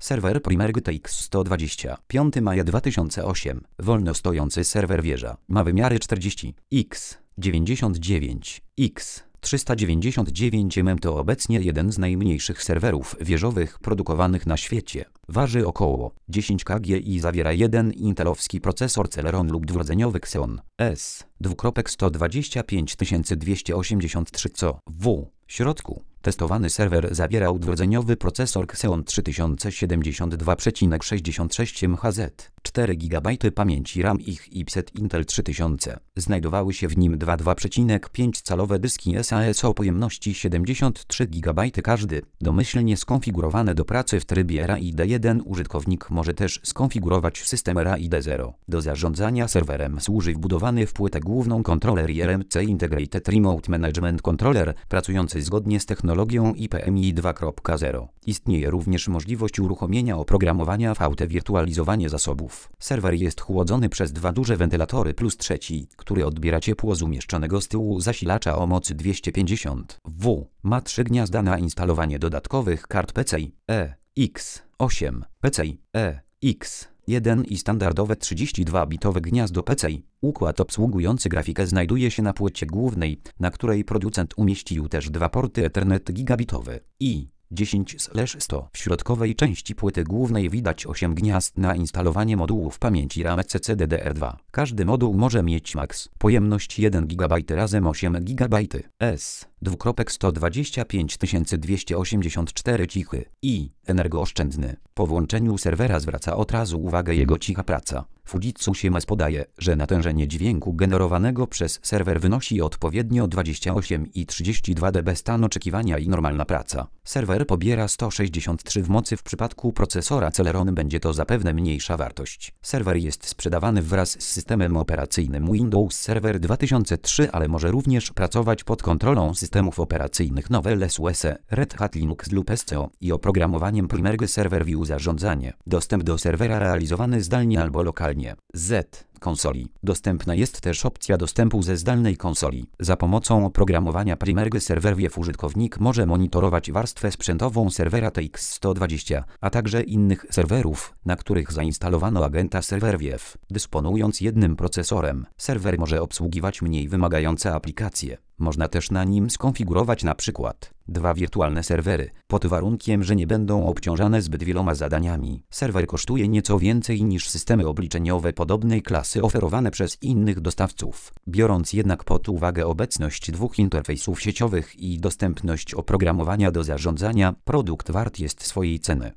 Serwer Primergy TX120. 5 maja 2008. Wolno stojący serwer wieża. Ma wymiary 40 x 99 x 399 mm. To obecnie jeden z najmniejszych serwerów wieżowych produkowanych na świecie. Waży około 10 kg i zawiera jeden intelowski procesor Celeron lub dwurdzeniowy Xeon S/125283 co w środku. Testowany serwer zawierał dwurdzeniowy procesor Xeon 3072,66 MHz, 4 GB pamięci RAM i chipset Intel 3000. Znajdowały się w nim 2,5-calowe dyski SAS o pojemności 73 GB każdy, domyślnie skonfigurowane do pracy w trybie RAID 1. Użytkownik może też skonfigurować system RAID 0. Do zarządzania serwerem służy wbudowany w płytę główną kontroler IRMC Integrated Remote Management Controller, pracujący zgodnie z technologią IPMI 2.0. Istnieje również możliwość uruchomienia oprogramowania VT wirtualizowanie zasobów. Serwer jest chłodzony przez dwa duże wentylatory plus trzeci, który odbiera ciepło z umieszczonego z tyłu zasilacza o mocy 250 W. Ma 3 gniazda na instalowanie dodatkowych kart PCI X8, PCI X1 i standardowe 32-bitowe gniazdo PCI. Układ obsługujący grafikę znajduje się na płycie głównej, na której producent umieścił też dwa porty Ethernet gigabitowe i 10/100. W środkowej części płyty głównej widać 8 gniazd na instalowanie modułów pamięci RAM CCDDR2. Każdy moduł może mieć max pojemność 1 GB razem 8 GB. S/125284 cichy i energooszczędny. Po włączeniu serwera zwraca od razu uwagę jego cicha praca. Fujitsu Siemens podaje, że natężenie dźwięku generowanego przez serwer wynosi odpowiednio 28 i 32 dB. Stan oczekiwania i normalna praca. Serwer pobiera 163 w mocy. W przypadku procesora Celeron będzie to zapewne mniejsza wartość. Serwer jest sprzedawany wraz z systemem operacyjnym Windows Server 2003, ale może również pracować pod kontrolą systemów operacyjnych Novell SUSE, Red Hat Linux lub SCO i oprogramowaniem Primergy Server View. Zarządzanie. Dostęp do serwera realizowany zdalnie albo lokalnie. Z konsoli. Dostępna jest też opcja dostępu ze zdalnej konsoli. Za pomocą oprogramowania Primergy Server View użytkownik może monitorować warstwę sprzętową serwera TX120, a także innych serwerów, na których zainstalowano agenta Server View. Dysponując jednym procesorem, serwer może obsługiwać mniej wymagające aplikacje. Można też na nim skonfigurować na przykład 2 wirtualne serwery, pod warunkiem, że nie będą obciążane zbyt wieloma zadaniami. Serwer kosztuje nieco więcej niż systemy obliczeniowe podobnej klasy oferowane przez innych dostawców. Biorąc jednak pod uwagę obecność dwóch interfejsów sieciowych i dostępność oprogramowania do zarządzania, produkt wart jest swojej ceny.